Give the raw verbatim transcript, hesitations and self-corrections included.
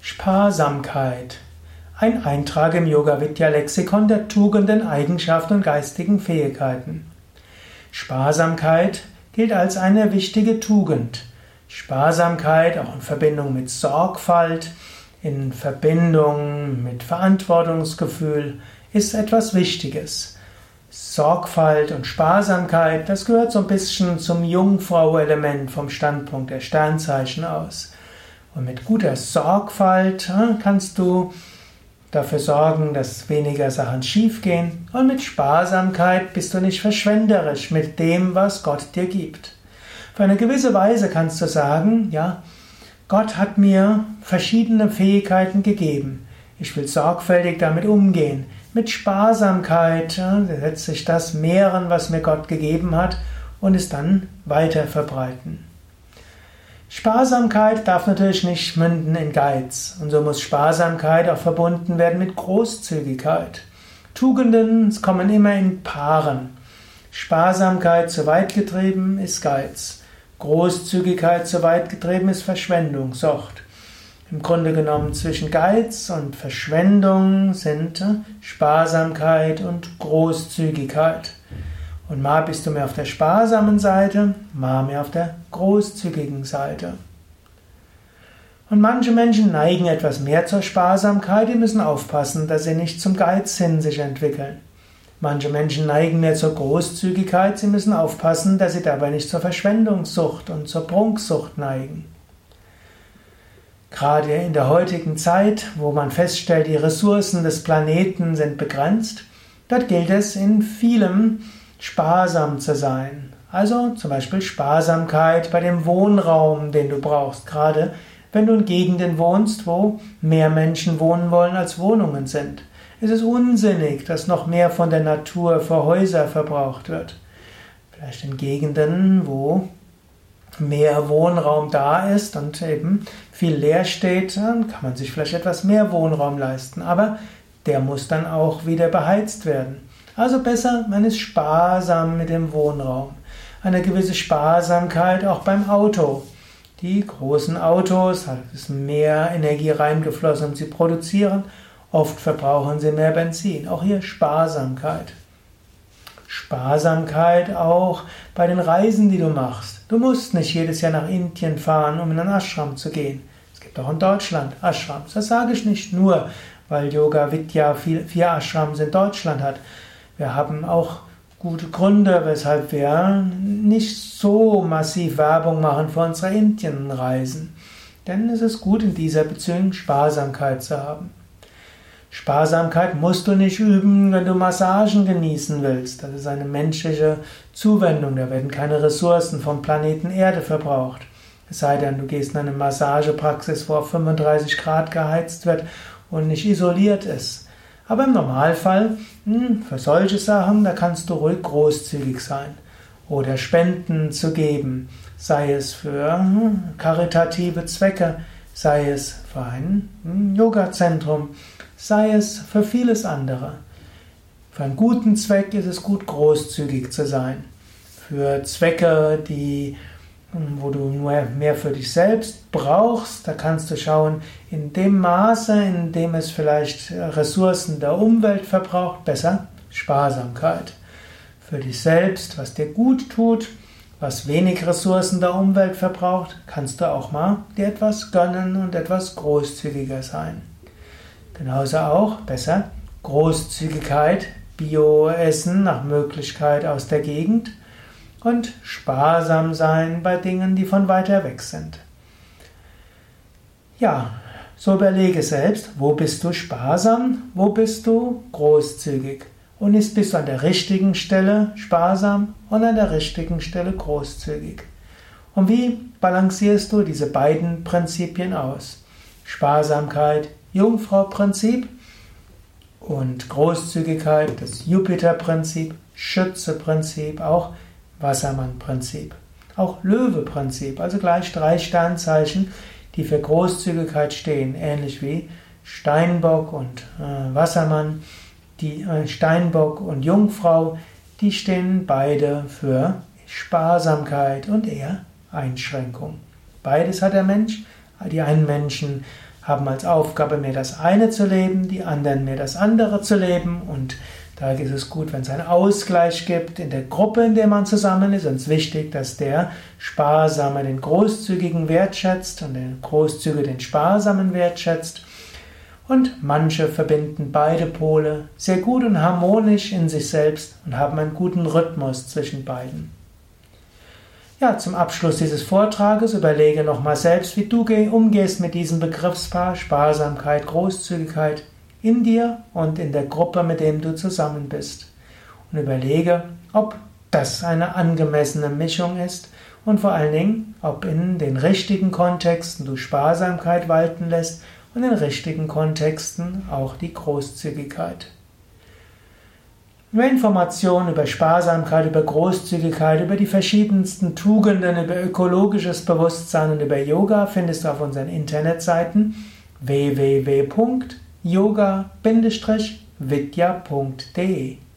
Sparsamkeit. Ein Eintrag im Yoga-Vidya-Lexikon der Tugenden, Eigenschaften und geistigen Fähigkeiten. Sparsamkeit gilt als eine wichtige Tugend. Sparsamkeit, auch in Verbindung mit Sorgfalt, in Verbindung mit Verantwortungsgefühl, ist etwas Wichtiges. Sorgfalt und Sparsamkeit, das gehört so ein bisschen zum Jungfrau-Element vom Standpunkt der Sternzeichen aus. Und mit guter Sorgfalt kannst du dafür sorgen, dass weniger Sachen schiefgehen. Und mit Sparsamkeit bist du nicht verschwenderisch mit dem, was Gott dir gibt. Auf eine gewisse Weise kannst du sagen, ja, Gott hat mir verschiedene Fähigkeiten gegeben. Ich will sorgfältig damit umgehen. Mit Sparsamkeit ja, setzt sich das mehren, was mir Gott gegeben hat, und es dann weiter verbreiten. Sparsamkeit darf natürlich nicht münden in Geiz, und so muss Sparsamkeit auch verbunden werden mit Großzügigkeit. Tugenden kommen immer in Paaren. Sparsamkeit zu weit getrieben ist Geiz. Großzügigkeit zu weit getrieben ist Verschwendung, Sucht. Im Grunde genommen zwischen Geiz und Verschwendung sind Sparsamkeit und Großzügigkeit. Und mal bist du mehr auf der sparsamen Seite, mal mehr auf der großzügigen Seite. Und manche Menschen neigen etwas mehr zur Sparsamkeit, die müssen aufpassen, dass sie nicht zum Geiz hin sich entwickeln. Manche Menschen neigen mehr zur Großzügigkeit, sie müssen aufpassen, dass sie dabei nicht zur Verschwendungssucht und zur Prunksucht neigen. Gerade in der heutigen Zeit, wo man feststellt, die Ressourcen des Planeten sind begrenzt, dort gilt es in vielem sparsam zu sein. Also zum Beispiel Sparsamkeit bei dem Wohnraum, den du brauchst, gerade wenn du in Gegenden wohnst, wo mehr Menschen wohnen wollen, als Wohnungen sind. Es ist unsinnig, dass noch mehr von der Natur für Häuser verbraucht wird. Vielleicht in Gegenden, wo mehr Wohnraum da ist und eben viel leer steht, dann kann man sich vielleicht etwas mehr Wohnraum leisten, aber der muss dann auch wieder beheizt werden. Also besser, man ist sparsam mit dem Wohnraum. Eine gewisse Sparsamkeit auch beim Auto. Die großen Autos, da ist mehr Energie reingeflossen, um sie zu produzieren. Oft verbrauchen sie mehr Benzin. Auch hier Sparsamkeit. Sparsamkeit auch bei den Reisen, die du machst. Du musst nicht jedes Jahr nach Indien fahren, um in einen Ashram zu gehen. Es gibt auch in Deutschland Ashrams. Das sage ich nicht nur, weil Yoga Vidya vier Ashrams in Deutschland hat. Wir haben auch gute Gründe, weshalb wir nicht so massiv Werbung machen für unsere Indienreisen. Denn es ist gut, in dieser Beziehung Sparsamkeit zu haben. Sparsamkeit musst du nicht üben, wenn du Massagen genießen willst. Das ist eine menschliche Zuwendung. Da werden keine Ressourcen vom Planeten Erde verbraucht. Es sei denn, du gehst in eine Massagepraxis, wo auf fünfunddreißig Grad geheizt wird und nicht isoliert ist. Aber im Normalfall, für solche Sachen, da kannst du ruhig großzügig sein. Oder Spenden zu geben, sei es für karitative Zwecke, sei es für ein Yoga-Zentrum, sei es für vieles andere. Für einen guten Zweck ist es gut, großzügig zu sein. Für Zwecke, die, wo du nur mehr für dich selbst brauchst, da kannst du schauen, in dem Maße, in dem es vielleicht Ressourcen der Umwelt verbraucht, besser Sparsamkeit. Für dich selbst, was dir gut tut, was wenig Ressourcen der Umwelt verbraucht, kannst du auch mal dir etwas gönnen und etwas großzügiger sein. Genauso auch besser Großzügigkeit, Bio-Essen nach Möglichkeit aus der Gegend und sparsam sein bei Dingen, die von weiter weg sind. Ja, so überlege selbst, wo bist du sparsam, wo bist du großzügig? Und ist, bist du an der richtigen Stelle sparsam und an der richtigen Stelle großzügig? Und wie balancierst du diese beiden Prinzipien aus? Sparsamkeit, Jungfrau-Prinzip, und Großzügigkeit, das Jupiter-Prinzip, Schütze-Prinzip, auch Wassermann-Prinzip, auch Löwe-Prinzip, also gleich drei Sternzeichen, die für Großzügigkeit stehen, ähnlich wie Steinbock und äh, Wassermann, die äh, Steinbock und Jungfrau, die stehen beide für Sparsamkeit und eher Einschränkung. Beides hat der Mensch, Die einen Menschen haben als Aufgabe, mehr das eine zu leben, die anderen mehr das andere zu leben. Und da ist es gut, wenn es einen Ausgleich gibt in der Gruppe, in der man zusammen ist. Und es ist wichtig, dass der Sparsame den Großzügigen wertschätzt und der Großzügige den Sparsamen wertschätzt. Und manche verbinden beide Pole sehr gut und harmonisch in sich selbst und haben einen guten Rhythmus zwischen beiden. Ja, zum Abschluss dieses Vortrages überlege nochmal selbst, wie du umgehst mit diesem Begriffspaar Sparsamkeit, Großzügigkeit in dir und in der Gruppe, mit dem du zusammen bist. Und überlege, ob das eine angemessene Mischung ist und vor allen Dingen, ob in den richtigen Kontexten du Sparsamkeit walten lässt und in richtigen Kontexten auch die Großzügigkeit. Mehr Informationen über Sparsamkeit, über Großzügigkeit, über die verschiedensten Tugenden, über ökologisches Bewusstsein und über Yoga findest du auf unseren Internetseiten w w w punkt yoga Bindestrich vidya punkt de.